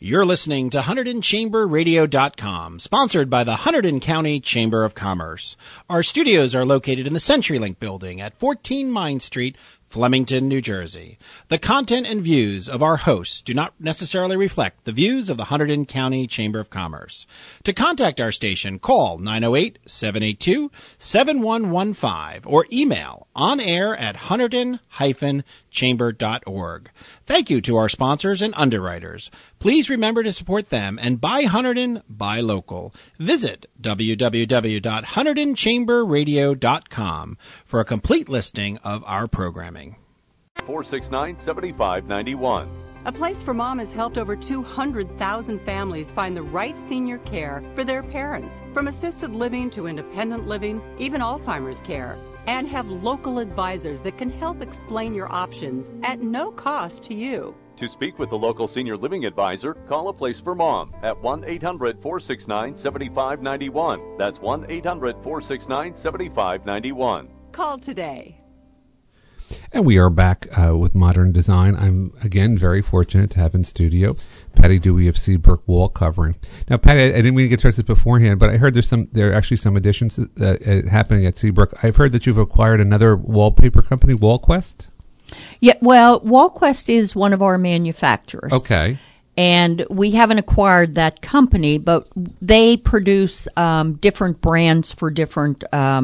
You're listening to HunterdonChamberRadio.com, sponsored by the Hunterdon County Chamber of Commerce. Our studios are located in the CenturyLink building at 14 Mine Street, Flemington, New Jersey. The content and views of our hosts do not necessarily reflect the views of the Hunterdon County Chamber of Commerce. To contact our station, call 908-782-7115 or email onair@hunterdon-chamber.org. Thank you to our sponsors and underwriters. Please remember to support them and buy Hunterdon, buy local. Visit www.HunterdonChamberRadio.com for a complete listing of our programming. 469-7591. A Place for Mom has helped over 200,000 families find the right senior care for their parents, from assisted living to independent living, even Alzheimer's care, and have local advisors that can help explain your options at no cost to you. To speak with the local senior living advisor, call A Place for Mom at 1-800-469-7591. That's 1-800-469-7591. Call today. And we are back with Modern Design. I'm, again, very fortunate to have in studio Patty Dewey of Seabrook Wall Covering. Now, Patty, I didn't mean to get started this beforehand, but I heard there are actually some additions happening at Seabrook. I've heard that you've acquired another wallpaper company, WallQuest? Yeah, well, WallQuest is one of our manufacturers. Okay. And we haven't acquired that company, but they produce different brands for different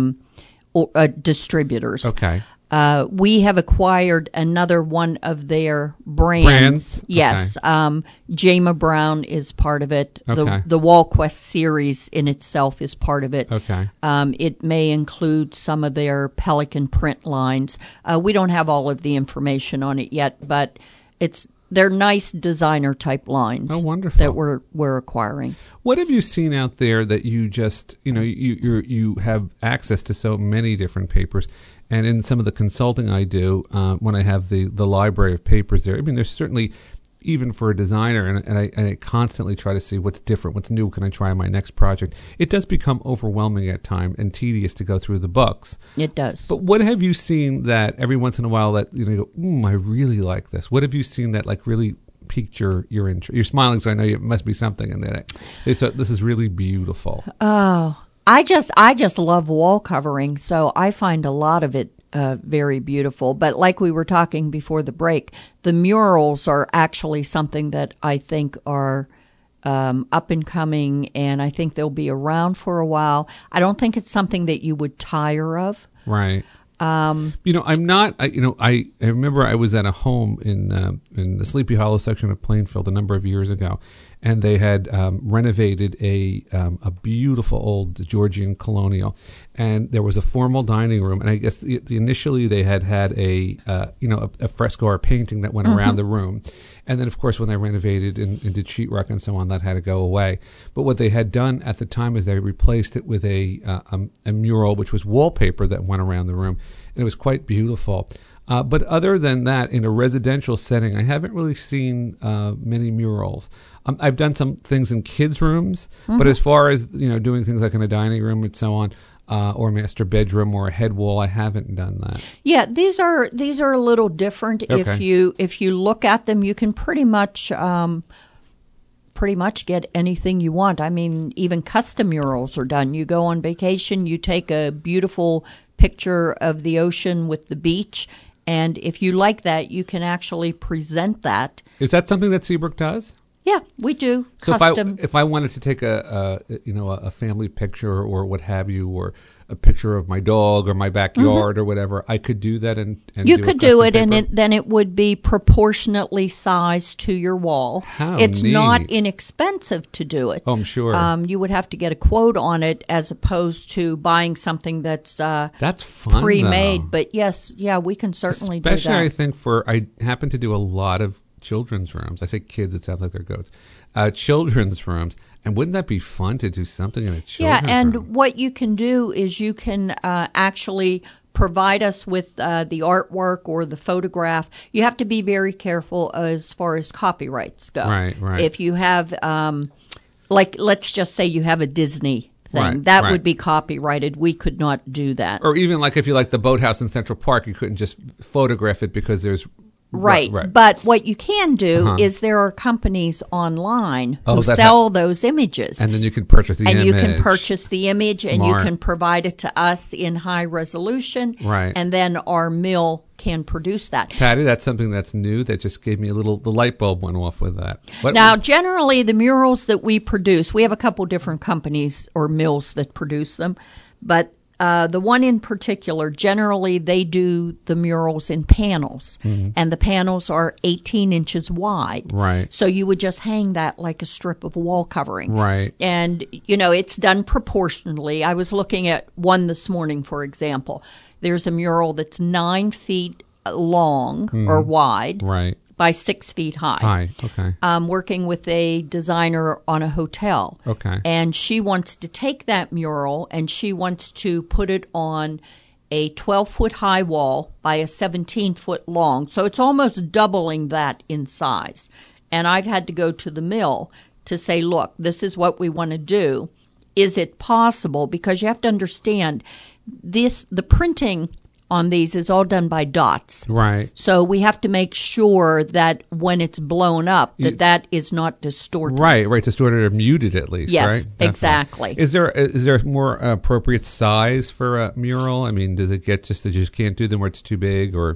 distributors. Okay. We have acquired another one of their brands. Yes. Okay. Jama Brown is part of it. Okay. The WallQuest series in itself is part of it. Okay. It may include some of their Pelican print lines. We don't have all of the information on it yet, but they're nice designer type lines. Oh, wonderful. That we're acquiring. What have you seen out there that you just, you have access to so many different papers? And in some of the consulting I do, when I have the library of papers there, I mean, there's certainly, even for a designer, and I constantly try to see what's different, what's new, can I try on my next project? It does become overwhelming at times and tedious to go through the books. It does. But what have you seen that every once in a while that, you go, I really like this? What have you seen that like really piqued your interest? You're smiling, so I know it must be something in there. So this is really beautiful. Oh, I just love wall covering, so I find a lot of it very beautiful. But like we were talking before the break, the murals are actually something that I think are up and coming, and I think they'll be around for a while. I don't think it's something that you would tire of. Right. I'm not. I remember I was at a home in the Sleepy Hollow section of Plainfield a number of years ago, and they had renovated a beautiful old Georgian colonial, and there was a formal dining room, and I guess initially they had a fresco or a painting that went around the room, and then of course when they renovated and did sheetrock and so on, that had to go away. But what they had done at the time is they replaced it with a mural, which was wallpaper that went around the room, and it was quite beautiful. But other than that, in a residential setting, I haven't really seen many murals. I've done some things in kids' rooms, but as far as doing things like in a dining room and so on, or a master bedroom or a head wall, I haven't done that. Yeah, these are a little different. Okay. If you look at them, you can pretty much get anything you want. I mean, even custom murals are done. You go on vacation, you take a beautiful picture of the ocean with the beach, and if you like that, you can actually present that. Is that something that Seabrook does? Yeah, we do. So custom. if I wanted to take a family picture or what have you, or a picture of my dog or my backyard or whatever, I could do that and you could do it, paper? and then it would be proportionately sized to your wall. How it's neat. not inexpensive to do it. Oh, I'm sure. You would have to get a quote on it as opposed to buying something that's fun, pre-made. though. But yes, we can certainly Especially, do that. I think I happen to do a lot of children's rooms. I say kids, it sounds like they're goats. Children's rooms. And wouldn't that be fun to do something in a children's room? Yeah, and what you can do is you can actually provide us with the artwork or the photograph. You have to be very careful as far as copyrights go. Right. If you have, let's just say you have a Disney thing. That would be copyrighted. We could not do that. Or even like if you like the boathouse in Central Park, you couldn't just photograph it because there's Right. But what you can do is there are companies online who sell those images. And then you can purchase the image. And you can purchase the image Smart. and you can provide it to us in high resolution. Right. And then our mill can produce that. Patty, that's something that's new that just gave me the light bulb went off with that. Now, generally, the murals that we produce, we have a couple different companies or mills that produce them, but the one in particular, generally they do the murals in panels, and the panels are 18 inches wide. Right. So you would just hang that like a strip of wall covering. Right. And, it's done proportionally. I was looking at one this morning, for example. There's a mural that's 9 feet long or wide. Right. By 6 feet high. Okay. I'm working with a designer on a hotel. Okay. And she wants to take that mural and she wants to put it on a 12-foot high wall by a 17-foot long. So it's almost doubling that in size. And I've had to go to the mill to say, look, this is what we want to do. Is it possible? Because you have to understand the printing on these is all done by dots. Right. So we have to make sure that when it's blown up, that is not distorted. Right. Distorted or muted at least, yes, right? Yes, exactly. Is there a more appropriate size for a mural? I mean, does it get just that you just can't do them where it's too big or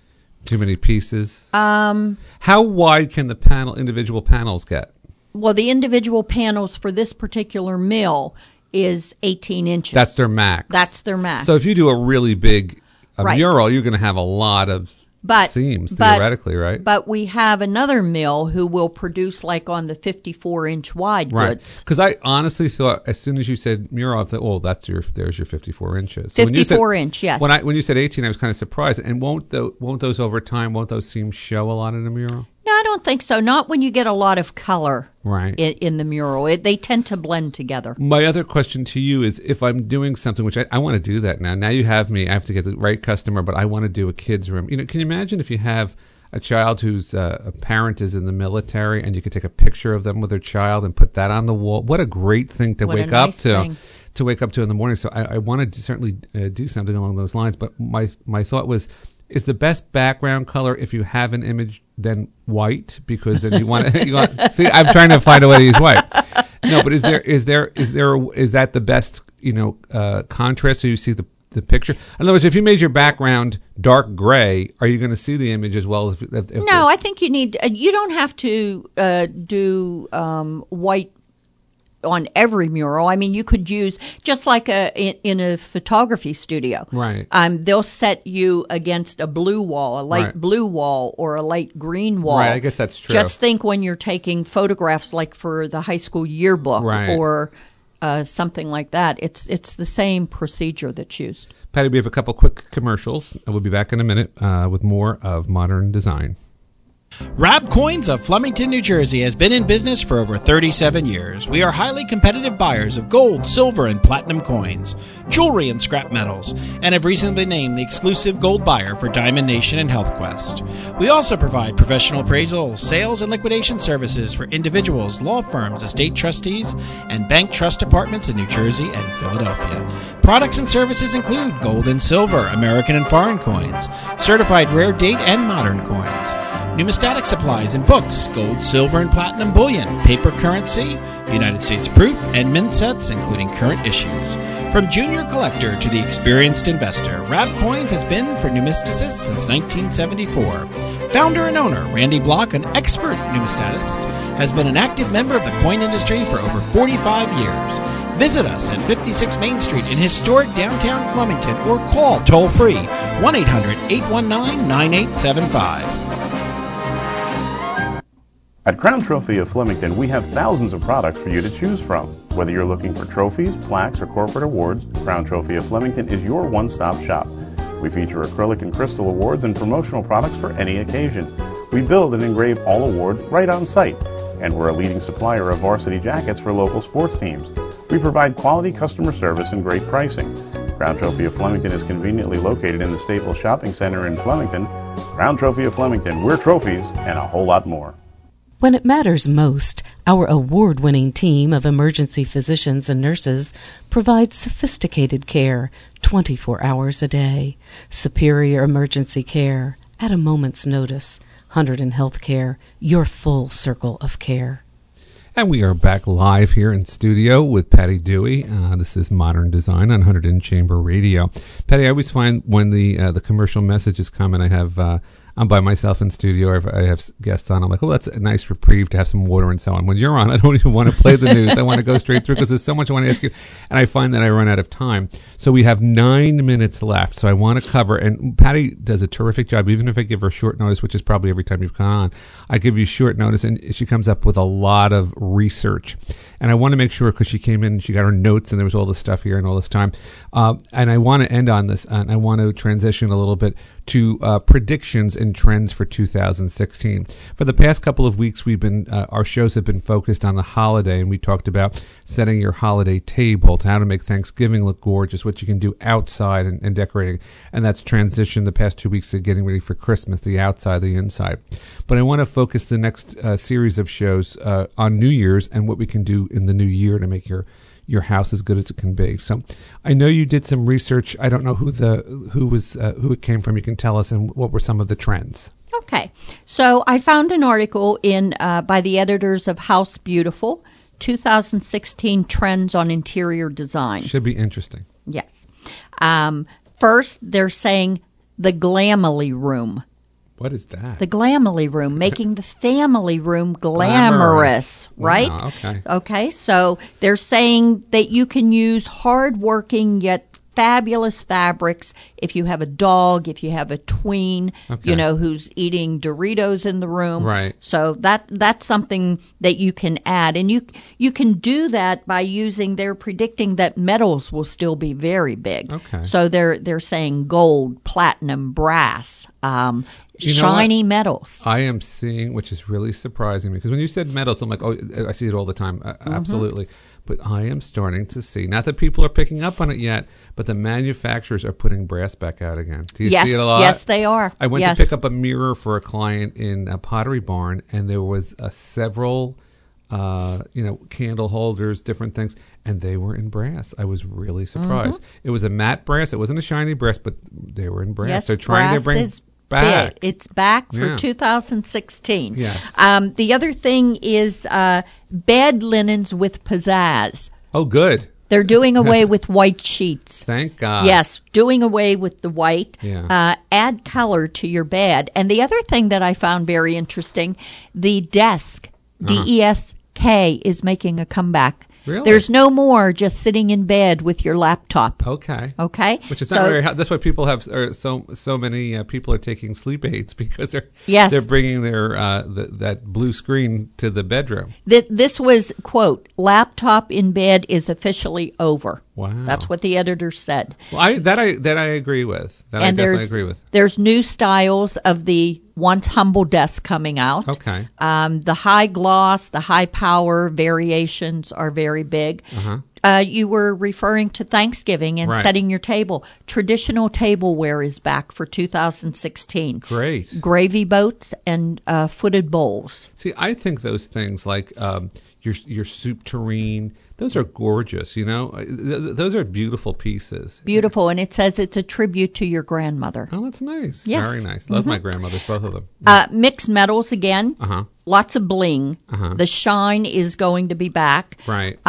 too many pieces? How wide can the individual panels get? Well, the individual panels for this particular mill is 18 inches. That's their max. So if you do a really big mural, you're going to have a lot of seams, theoretically, right? But we have another mill who will produce like on the 54-inch wide goods. Because I honestly thought, as soon as you said mural, I thought, there's your 54 inches. So 54-inch, yes. When you said 18, I was kind of surprised. And won't those over time, won't those seams show a lot in a mural? No, I don't think so. Not when you get a lot of color in the mural. They tend to blend together. My other question to you is, if I'm doing something, which I want to do that now. Now you have me. I have to get the right customer, but I want to do a kid's room. Can you imagine if you have a child whose a parent is in the military and you could take a picture of them with their child and put that on the wall? What a great thing to wake up to. To wake up to in the morning. So I want to certainly do something along those lines. But my thought was, is the best background color if you have an image then white? Because then you want to see. I'm trying to find a way to use white. No, but is that the best contrast so you see the picture? In other words, if you made your background dark gray, are you going to see the image as well? No, I think you need. You don't have to do white on every mural. I mean, you could use just like in a photography studio. Right. They'll set you against a blue wall, a light blue wall, or a light green wall. Right. I guess that's true. Just think when you're taking photographs, like for the high school yearbook or something like that. It's the same procedure that's used. Patty, we have a couple quick commercials. We'll be back in a minute with more of Modern Design. Rab Coins of Flemington, New Jersey has been in business for over 37 years. We are highly competitive buyers of gold, silver, and platinum coins, jewelry, and scrap metals, and have recently named the exclusive gold buyer for Diamond Nation and HealthQuest. We also provide professional appraisal, sales, and liquidation services for individuals, law firms, estate trustees, and bank trust departments in New Jersey and Philadelphia. Products and services include gold and silver, American and foreign coins, certified rare date and modern coins, numismatic supplies and books, gold, silver, and platinum bullion, paper currency, United States proof, and mint sets, including current issues. From junior collector to the experienced investor, Rab Coins has been for numisticists since 1974. Founder and owner Randy Block, an expert numismatist, has been an active member of the coin industry for over 45 years. Visit us at 56 Main Street in historic downtown Flemington or call toll-free 1-800-819-9875. At Crown Trophy of Flemington, we have thousands of products for you to choose from. Whether you're looking for trophies, plaques, or corporate awards, Crown Trophy of Flemington is your one-stop shop. We feature acrylic and crystal awards and promotional products for any occasion. We build and engrave all awards right on site, and we're a leading supplier of varsity jackets for local sports teams. We provide quality customer service and great pricing. Crown Trophy of Flemington is conveniently located in the Staples Shopping Center in Flemington. Crown Trophy of Flemington, we're trophies and a whole lot more. When it matters most, our award-winning team of emergency physicians and nurses provides sophisticated care 24 hours a day. Superior emergency care, at a moment's notice. Hunterdon Healthcare, your full circle of care. And we are back live here in studio with Patty Dewey. This is Modern Design on Hunterdon Chamber Radio. Patty, I always find when the commercial messages come and I'm by myself in studio, I have guests on, I'm like, oh, that's a nice reprieve to have some water and so on. When you're on, I don't even want to play the news. I want to go straight through because there's so much I want to ask you. And I find that I run out of time. So we have 9 minutes left. So I want to cover, and Patty does a terrific job, even if I give her short notice, which is probably every time you've come on. I give you short notice, and she comes up with a lot of research. And I want to make sure, because she came in and she got her notes, and there was all this stuff here and all this time. And I want to end on this, and I want to transition a little bit to predictions and trends for 2016. For the past couple of weeks, we've been our shows have been focused on the holiday, and we talked about setting your holiday table, to how to make Thanksgiving look gorgeous, what you can do outside and decorating, and that's transitioned the past 2 weeks to getting ready for Christmas, the outside, the inside. But I want to focus the next series of shows on New Year's and what we can do in the new year to make your house as good as it can be. So I know you did some research. I don't know who it came from. You can tell us, and what were some of the trends? Okay. So I found an article by the editors of House Beautiful, 2016 Trends on Interior Design. Should be interesting. Yes. First, they're saying the Glamily room. What is that? The Glamily room, making the family room glamorous, right? Wow, okay. Okay, so they're saying that you can use hard-working yet fabulous fabrics if you have a dog, if you have a tween, who's eating Doritos in the room. Right. So that's something that you can add. And you can do that by they're predicting that metals will still be very big. Okay. So they're saying gold, platinum, brass, shiny metals. I am seeing, which is really surprising me, because when you said metals, I'm like, oh, I see it all the time. Absolutely. But I am starting to see, not that people are picking up on it yet, but the manufacturers are putting brass back out again. Do you see it a lot? Yes, they are. I went to pick up a mirror for a client in a Pottery Barn, and there was several candle holders, different things, and they were in brass. I was really surprised. It was a matte brass. It wasn't a shiny brass, but they were in brass. Yes, they're trying to bring back. Big. It's back for 2016. Yes. The other thing is bed linens with pizzazz. Oh, good. They're doing away with white sheets. Thank God. Yes, doing away with the white. Yeah. Add color to your bed. And the other thing that I found very interesting, the desk, DESK, is making a comeback. Really? There's no more just sitting in bed with your laptop. Okay. Which is not very. That's why people have so many people are taking sleep aids, because they're bringing their that blue screen to the bedroom. This was, quote, laptop in bed is officially over. Wow. That's what the editor said. Well, I agree with. I definitely agree with. There's new styles of the once humble desk coming out. Okay. The high gloss, the high power variations are very big. You were referring to Thanksgiving and setting your table. Traditional tableware is back for 2016. Great. Gravy boats and footed bowls. See, I think those things like your soup tureen, those are gorgeous, Those are beautiful pieces. Beautiful, and it says it's a tribute to your grandmother. Oh, that's nice. Yes. Very nice. Love my grandmothers, both of them. Mixed metals again. Lots of bling. The shine is going to be back. Right.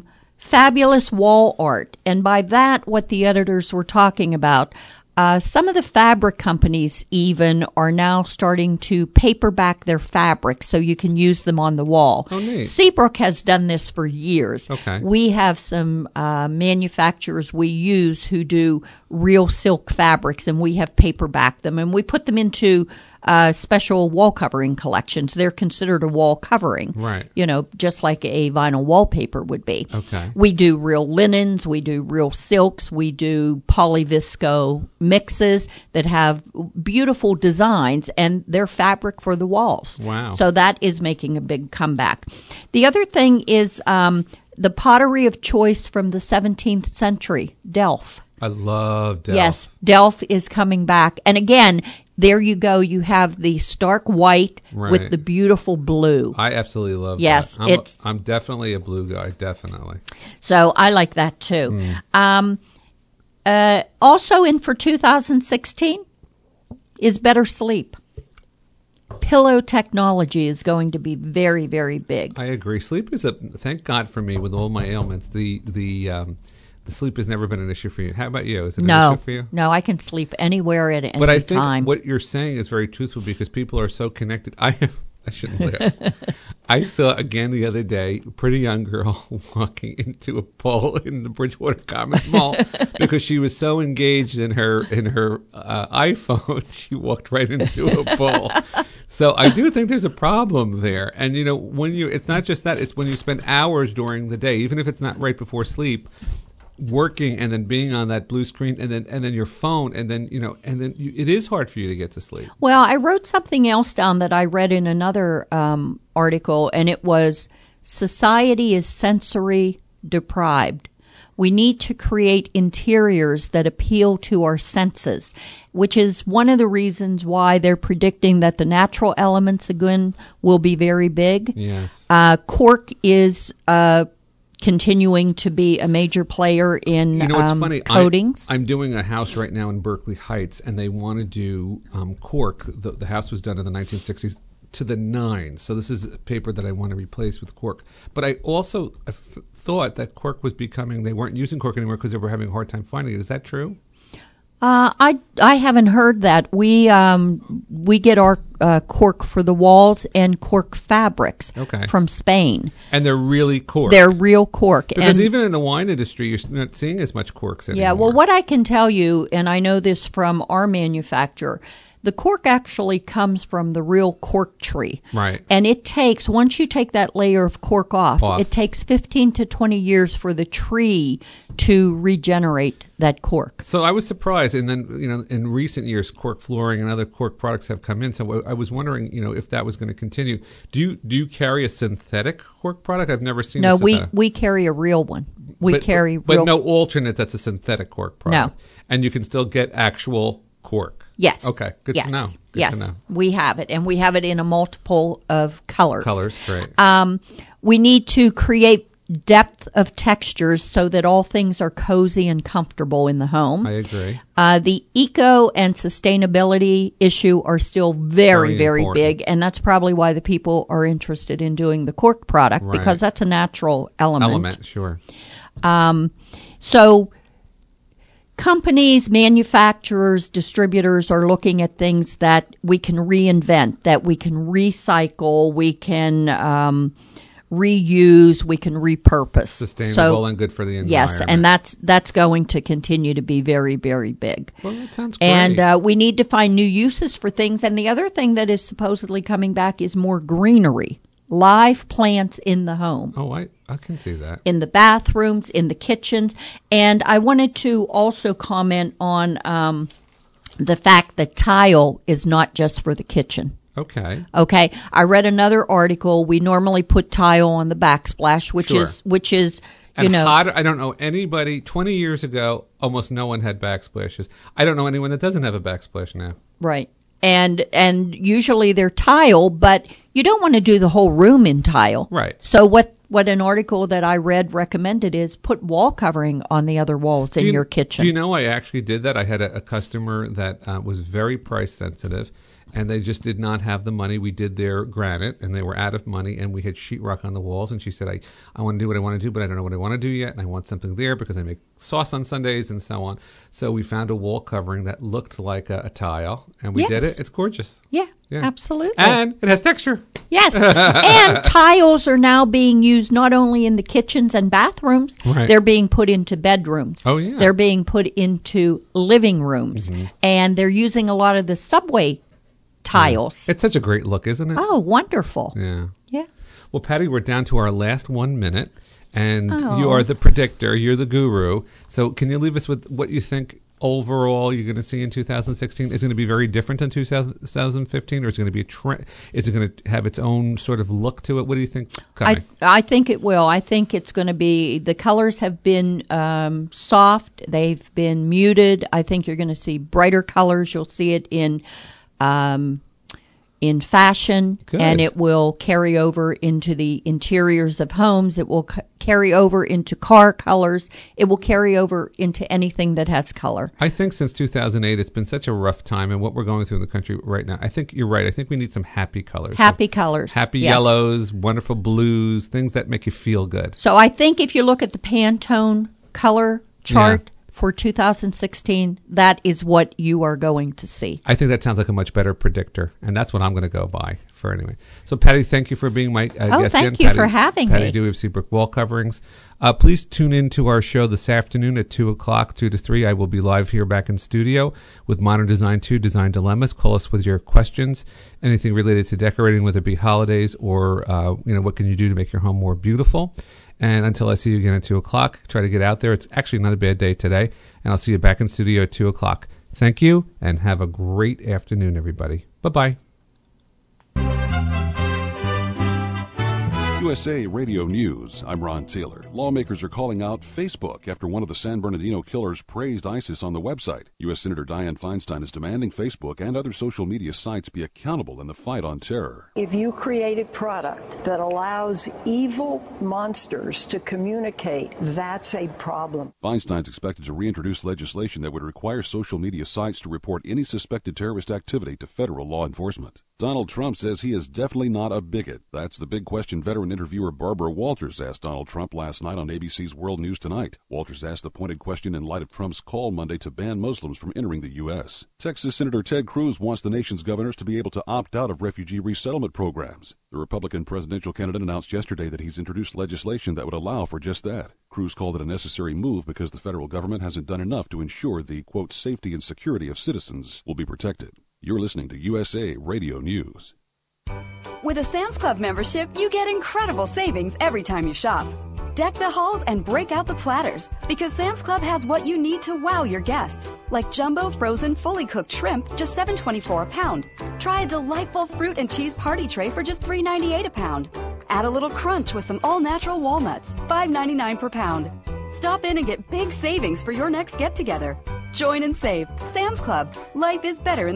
Fabulous wall art. And by that, what the editors were talking about, some of the fabric companies even are now starting to paperback their fabrics so you can use them on the wall. Oh, neat. Seabrook has done this for years. Okay. We have some manufacturers we use who do real silk fabrics, and we have paperbacked them, and we put them into special wall covering collections. They're considered a wall covering. Right. Just like a vinyl wallpaper would be. Okay. We do real linens. We do real silks. We do polyvisco mixes that have beautiful designs, and they're fabric for the walls. Wow. So that is making a big comeback. The other thing is the pottery of choice from the 17th century, Delft. I love Delft. Yes, Delft is coming back. And again, there you go. You have the stark white with the beautiful blue. I absolutely love that. Yes. I'm definitely a blue guy, definitely. So I like that too. Also in for 2016, is better sleep. Pillow technology is going to be very, very big. I agree. Sleep is thank God for me with all my ailments. The sleep has never been an issue for you. How about you? Is it an issue for you? No, I can sleep anywhere at any time. But I think what you're saying is very truthful because people are so connected. I shouldn't laugh. I saw again the other day a pretty young girl walking into a pole in the Bridgewater Commons Mall because she was so engaged in her iPhone, she walked right into a pole. So I do think there's a problem there. And it's not just that; it's when you spend hours during the day, even if it's not right before sleep, working and then being on that blue screen and then your phone and then it is hard for you to get to sleep. Well, I wrote something else down that I read in another article, and it was society is sensory deprived. We need to create interiors that appeal to our senses, which is one of the reasons why they're predicting that the natural elements again will be very big. Yes. Cork is continuing to be a major player in it's funny. coatings. I'm doing a house right now in Berkeley Heights, and they want to do cork. The house was done in the 1960s to the 9. So this is a paper that I want to replace with cork. But I also thought that cork was becoming, they weren't using cork anymore because they were having a hard time finding it. Is that true? I haven't heard that. We get our cork for the walls and cork fabrics from Spain. And they're really cork. They're real cork. Because even in the wine industry, you're not seeing as much corks anymore. Yeah, well, what I can tell you, and I know this from our manufacturer, the cork actually comes from the real cork tree. Right. And it takes, once you take that layer of cork off, it takes 15 to 20 years for the tree to regenerate that cork. So I was surprised. And then, in recent years, cork flooring and other cork products have come in. So I was wondering, if that was going to continue. Do you carry a synthetic cork product? I've never seen No, we carry a real one. But no alternate that's a synthetic cork product. No. And you can still get actual cork. Yes. Okay. Good to know. Good to know. We have it, and we have it in a multiple of colors. Colors, great. We need to create depth of textures so that all things are cozy and comfortable in the home. I agree. The eco and sustainability issue are still very, very big, and that's probably why the people are interested in doing the cork product, because that's a natural element. Sure. So companies, manufacturers, distributors are looking at things that we can reinvent, that we can recycle, we can reuse, we can repurpose. Sustainable and good for the environment. Yes, and that's going to continue to be very, very big. Well, that sounds great. And we need to find new uses for things. And the other thing that is supposedly coming back is more greenery. Live plants in the home. Oh, I can see that. In the bathrooms, in the kitchens. And I wanted to also comment on the fact that tile is not just for the kitchen. Okay. I read another article. We normally put tile on the backsplash, which is I don't know anybody. 20 years ago, almost no one had backsplashes. I don't know anyone that doesn't have a backsplash now. Right. And usually they're tile, but you don't want to do the whole room in tile. Right. So what an article that I read recommended is put wall covering on the other walls in your kitchen. Do you know I actually did that? I had a customer that was very price sensitive, and they just did not have the money. We did their granite, and they were out of money, and we had sheetrock on the walls. And she said, I want to do what I want to do, but I don't know what I want to do yet, and I want something there because I make sauce on Sundays and so on. So we found a wall covering that looked like a tile, and we did it. It's gorgeous. Yeah, absolutely. And it has texture. Yes. And tiles are now being used not only in the kitchens and bathrooms, they're being put into bedrooms. Oh, yeah. They're being put into living rooms. Mm-hmm. And they're using a lot of the subway tiles. It's such a great look, isn't it? Oh, wonderful. Yeah. Well, Patty, we're down to our last 1 minute, and you are the predictor. You're the guru. So can you leave us with what you think overall you're going to see in 2016? Is it going to be very different than 2015, or is it going to be a trend? Is it going to have its own sort of look to it? What do you think coming? I think it will. I think it's going to be, the colors have been soft. They've been muted. I think you're going to see brighter colors. You'll see it in fashion. Good. And it will carry over into the interiors of homes. It will carry over into car colors. It will carry over into anything that has color. I think since 2008, it's been such a rough time, and what we're going through in the country right now, I think you're right. I think we need some happy colors. Happy colors. Happy yes. yellows, wonderful blues, things that make you feel good. So I think if you look at the Pantone color chart for 2016, that is what you are going to see. I think that sounds like a much better predictor, and that's what I'm going to go by for anyway. So, Patty, thank you for being my guest. Thank you for having me. Patty Dewey of Seabrook Wall Coverings. Please tune in to our show this afternoon at 2 o'clock, 2 to 3. I will be live here back in studio with Modern Design 2, Design Dilemmas. Call us with your questions, anything related to decorating, whether it be holidays or what can you do to make your home more beautiful. And until I see you again at 2 o'clock, try to get out there. It's actually not a bad day today. And I'll see you back in studio at 2 o'clock. Thank you, and have a great afternoon, everybody. Bye-bye. USA Radio News, I'm Ron Taylor. Lawmakers are calling out Facebook after one of the San Bernardino killers praised ISIS on the website. U.S. Senator Dianne Feinstein is demanding Facebook and other social media sites be accountable in the fight on terror. If you create a product that allows evil monsters to communicate, that's a problem. Feinstein's expected to reintroduce legislation that would require social media sites to report any suspected terrorist activity to federal law enforcement. Donald Trump says he is definitely not a bigot. That's the big question veteran interviewer Barbara Walters asked Donald Trump last night on ABC's World News Tonight. Walters asked the pointed question in light of Trump's call Monday to ban Muslims from entering the U.S. Texas Senator Ted Cruz wants the nation's governors to be able to opt out of refugee resettlement programs. The Republican presidential candidate announced yesterday that he's introduced legislation that would allow for just that. Cruz called it a necessary move because the federal government hasn't done enough to ensure the, quote, safety and security of citizens will be protected. You're listening to USA Radio News. With a Sam's Club membership, you get incredible savings every time you shop. Deck the halls and break out the platters, because Sam's Club has what you need to wow your guests, like jumbo frozen fully cooked shrimp, just $7.24 a pound. Try a delightful fruit and cheese party tray for just $3.98 a pound. Add a little crunch with some all-natural walnuts, $5.99 per pound. Stop in and get big savings for your next get-together. Join and save. Sam's Club. Life is better in